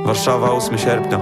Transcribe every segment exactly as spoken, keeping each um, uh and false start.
Warszawa, ósmego sierpnia.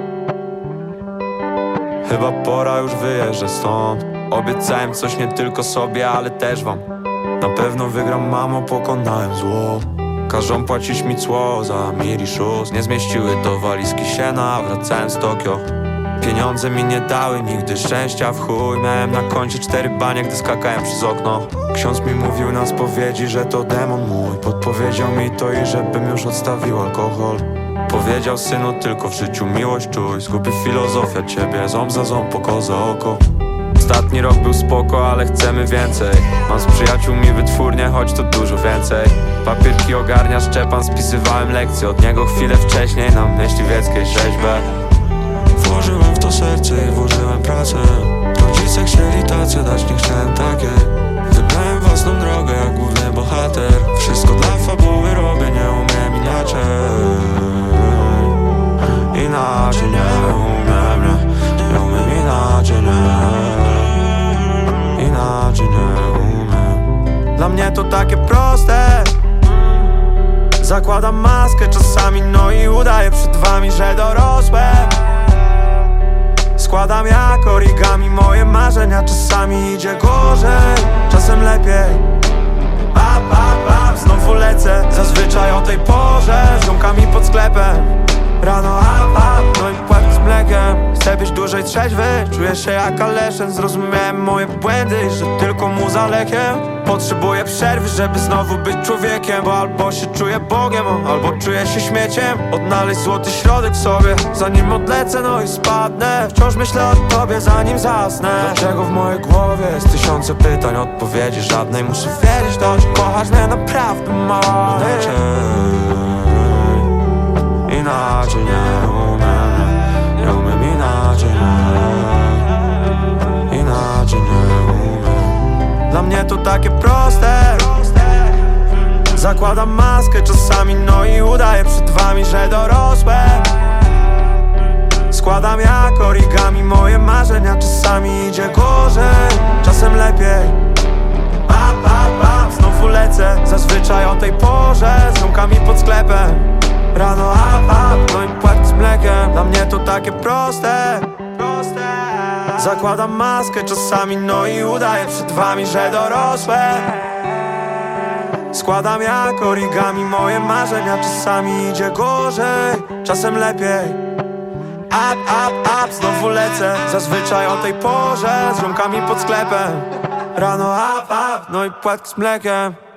Chyba pora już wyjeżdżać stąd. Obiecałem coś nie tylko sobie, ale też wam. Na pewno wygram, mamo, pokonałem zło. Każą płacić mi cło za Miri Shoes. Nie zmieściły do walizki siena, wracałem z Tokio. Pieniądze mi nie dały nigdy szczęścia w chuj. Miałem na koncie cztery banie, gdy skakałem przez okno. Ksiądz mi mówił na spowiedzi, że to demon mój. Podpowiedział mi to i żebym już odstawił alkohol. Powiedział: synu, tylko w życiu miłość czuj. Zgubi filozofia ciebie, ząb za ząb, oko za oko. Ostatni rok był spoko, ale chcemy więcej. Mam z przyjaciółmi wytwórnię, choć to dużo więcej. Papierki ogarnia Szczepan, spisywałem lekcje od niego chwilę wcześniej na myśliwieckiej rzeźbę. Włożyłem w to serce i włożyłem pracę. Rodzice chcieli tacy dać, nie chciałem takiej. Wybrałem własną drogę jak główny bohater. Wszystko dla fabuły robię, nie umiem inaczej. Inaczej nie umiem, nie, nie umiem inaczej, nie. Inaczej nie umiem. Dla mnie to takie proste. Zakładam maskę czasami, no i udaję przed wami, że dorosłem. Składam jak origami moje marzenia. Czasami idzie gorzej, czasem lepiej. Up, up, up, znowu lecę. Zazwyczaj o tej porze z ziomkami pod sklepem. Rano up, up, no i płatki z mlekiem. Chcę być dłużej trzeźwy, czuję się jak Aleszyn. Zrozumiałem moje błędy, że tylko muza lekiem. Potrzebuję przerwy, żeby znowu być człowiekiem. Bo albo się czuję Bogiem, albo czuję się śmieciem. Odnaleźć złoty środek w sobie, zanim odlecę, no i spadnę. Wciąż myślę o tobie, zanim zasnę. Dlaczego w mojej głowie jest tysiące pytań, odpowiedzi żadnej. Muszę wiedzieć, to że kochasz mnie naprawdę, mała. Inaczej, inaczej nie umiem, nie umiem inaczej, nie. Inaczej nie umiem. Dla mnie to takie proste. Zakładam maskę czasami, no i udaję przed wami, że dorosłem. Składam jak origami moje marzenia. Czasami idzie gorzej, czasem lepiej. Up, up, up, znowu lecę. Zazwyczaj o tej porze z ziomkami pod sklepem. Rano up, up, no i płatki z mlekiem. Dla mnie to takie proste. Zakładam maskę czasami, no i udaję przed wami, że dorosłem. Składam jak origami moje marzenia. Czasami idzie gorzej, czasem lepiej. Up, up, up, znowu lecę. Zazwyczaj o tej porze z ziomkami pod sklepem. Rano up, up, no i płatki z mlekiem.